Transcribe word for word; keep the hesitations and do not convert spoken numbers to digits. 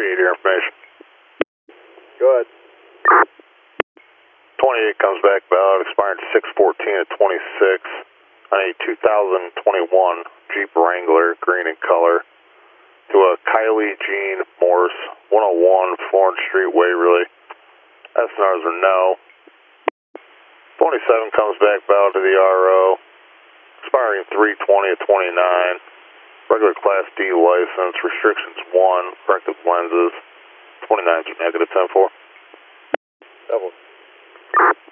thirty-eight, your information. Go ahead. twenty-eight comes back valid, expiring six fourteen of twenty-six on a two thousand twenty-one Jeep Wrangler, green in color, to a Kylie Jean Morse, one oh one Florence Street, Waverly. S N Rs are no. twenty-seven comes back valid to the R O, expiring three twenty of twenty-nine. Regular Class D license, restrictions one, corrective lenses, twenty-nines are negative, ten four. Double.